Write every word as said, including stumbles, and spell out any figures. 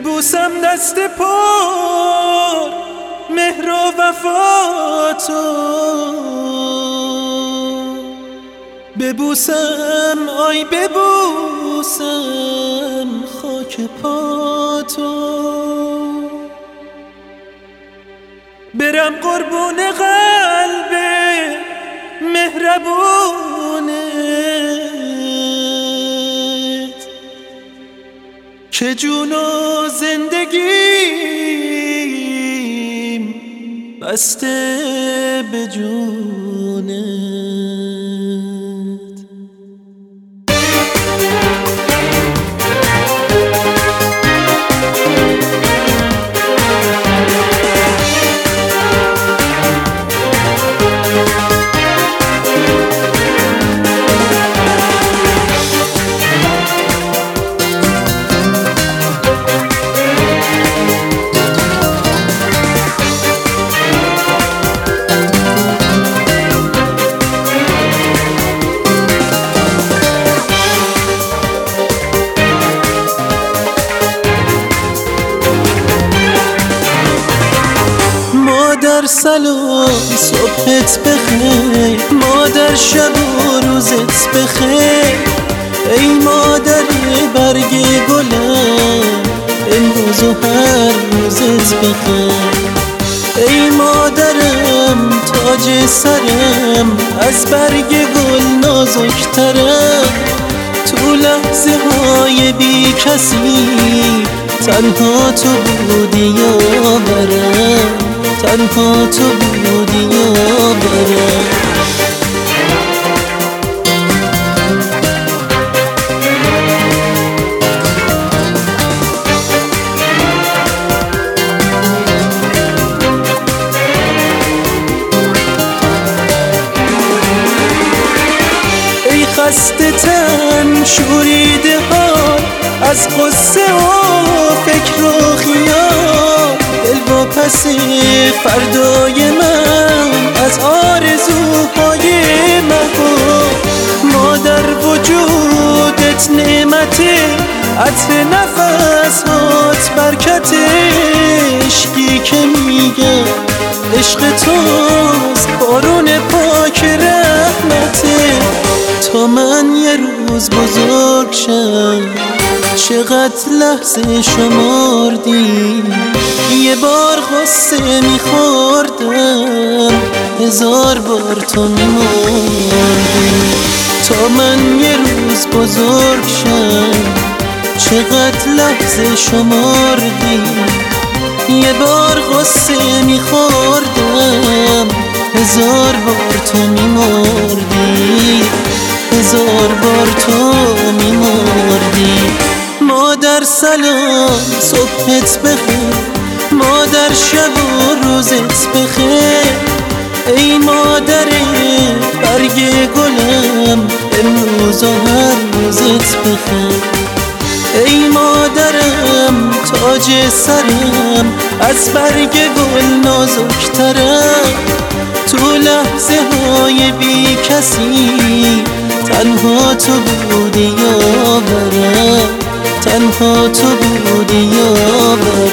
ببوسم دست پر مهر و وفا تو، ببوسم آی ببوسم خاک پا تو، برم قربون قلب مهربونت که جون و زندگیم بسته به جونت. مادر سلام صبحت بخیر، مادر شب و روزت بخیر، ای مادر برگ گلم امروز و هر روزت بخیر، ای مادرم تاج سرم از برگ گل نازکترم، تو لحظه های بی کسی تنها تو بودی یاورم، تنها تو بودی یاورم. ای خسته تن شوریده حال از قصه و فکر و خیال، دل با پس فردای من از آرزوهای محال، مادر وجودت نعمته، عطر نفس هات برکت، عشقی که میگم عشق توست بارون پاک رحمته، تا من یه روز بزرگ شم چقدر لحظه شمردی، یه بار غصه میخوردم هزار بار تو میمردی، تا من یه روز بزرگ شم چقدر لحظه شمردی، یه بار غصه میخوردم هزار بار تو میمردی، هزار بار تو میمردی. مادر سلام صبحت بخیر، مادر شب و روزت بخیر، ای مادر برگ گلم امروز و هر روزت بخیر، ای مادرم تاج سرم از برگ گل نازکترم، تو لحظه های بی کسی تنها تو بودی یاورم، تنها تو بودی یاورم.